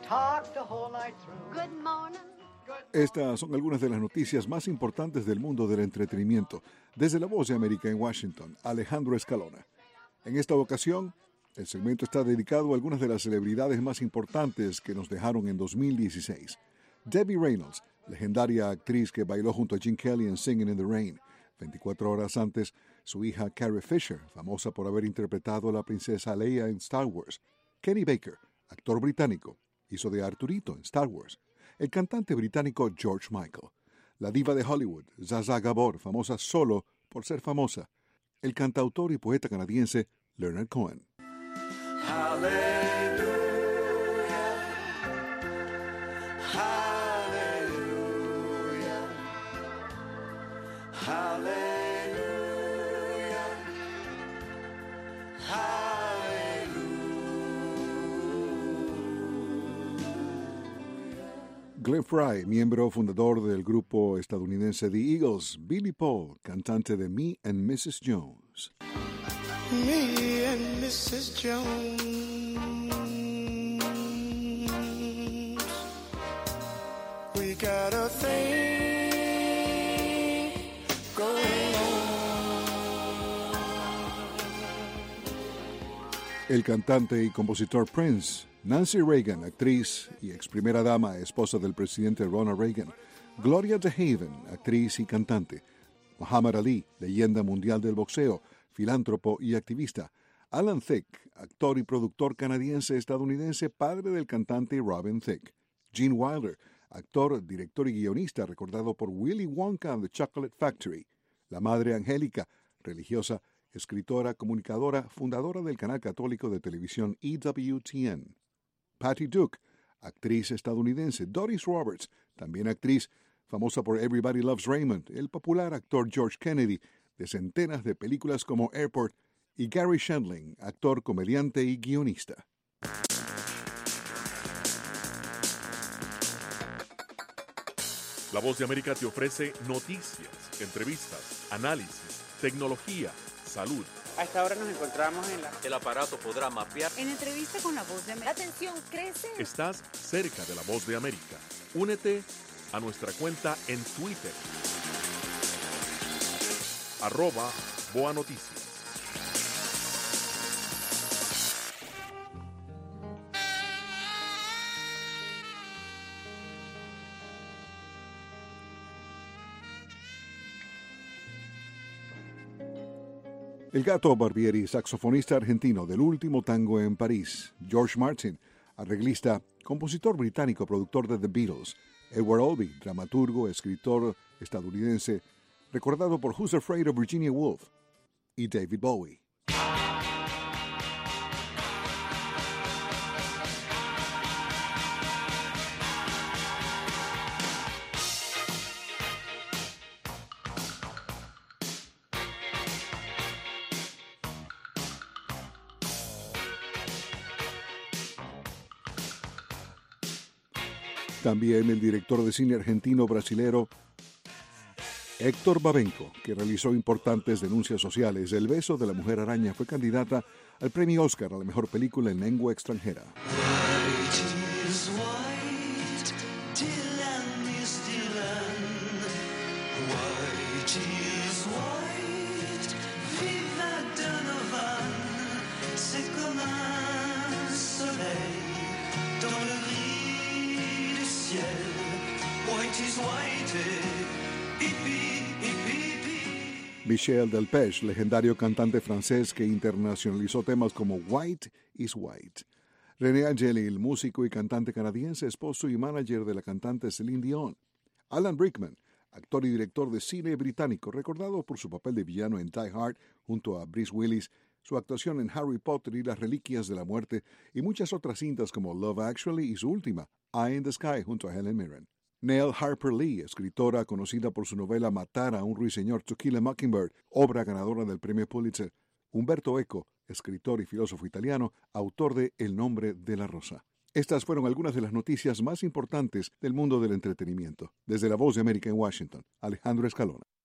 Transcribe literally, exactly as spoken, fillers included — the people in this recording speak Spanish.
talk the whole night through. Good morning. Estas son algunas de las noticias más importantes del mundo del entretenimiento. Desde La Voz de América en Washington, Alejandro Escalona. En esta ocasión, el segmento está dedicado a algunas de las celebridades más importantes que nos dejaron en dos mil dieciséis. Debbie Reynolds, legendaria actriz que bailó junto a Gene Kelly en Singing in the Rain. veinticuatro horas antes, su hija Carrie Fisher, famosa por haber interpretado a la princesa Leia en Star Wars. Kenny Baker, actor británico, hizo de Arturito en Star Wars. El cantante británico George Michael. La diva de Hollywood, Zsa Zsa Gabor, famosa solo por ser famosa. El cantautor y poeta canadiense Leonard Cohen. Hallelujah, hallelujah, hallelujah, hallelujah. Glenn Frey, miembro fundador del grupo estadounidense The Eagles. Billy Paul, cantante de Me and missus Jones. Me and missus Jones, we got a thing going on. El cantante y compositor Prince. Nancy Reagan, actriz y ex primera dama, esposa del presidente Ronald Reagan. Gloria DeHaven, actriz y cantante. Muhammad Ali, leyenda mundial del boxeo, filántropo y activista. Alan Thicke, actor y productor canadiense-estadounidense, padre del cantante Robin Thicke. Gene Wilder, actor, director y guionista, recordado por Willy Wonka and the Chocolate Factory. La madre Angélica, religiosa, escritora, comunicadora, fundadora del canal católico de televisión E W T N. Patty Duke, actriz estadounidense. Doris Roberts, también actriz, famosa por Everybody Loves Raymond. El popular actor George Kennedy, de centenas de películas como Airport, y Gary Shandling, actor, comediante y guionista. La Voz de América te ofrece noticias, entrevistas, análisis, tecnología, salud. A esta hora nos encontramos en la... El aparato podrá mapear. En entrevista con La Voz de América. La tensión crece. Estás cerca de La Voz de América. Únete a nuestra cuenta en Twitter. Arroba Boa Noticias. El Gato Barbieri, saxofonista argentino del último tango en París. George Martin, arreglista, compositor británico, productor de The Beatles. Edward Albee, dramaturgo, escritor estadounidense, recordado por Who's Afraid of Virginia Woolf. Y David Bowie. También el director de cine argentino-brasilero Héctor Babenco, que realizó importantes denuncias sociales. El beso de la mujer araña fue candidata al premio Oscar a la mejor película en lengua extranjera. Michel Delpech, legendario cantante francés que internacionalizó temas como White is White. René Angelil, músico y cantante canadiense, esposo y manager de la cantante Celine Dion. Alan Rickman, actor y director de cine británico, recordado por su papel de villano en Die Hard junto a Bruce Willis, su actuación en Harry Potter y las Reliquias de la Muerte, y muchas otras cintas como Love Actually y su última, Eye in the Sky, junto a Helen Mirren. Nell Harper Lee, escritora conocida por su novela Matar a un ruiseñor, To Kill a Mockingbird, obra ganadora del premio Pulitzer. Umberto Eco, escritor y filósofo italiano, autor de El nombre de la rosa. Estas fueron algunas de las noticias más importantes del mundo del entretenimiento. Desde La Voz de América en Washington, Alejandro Escalona.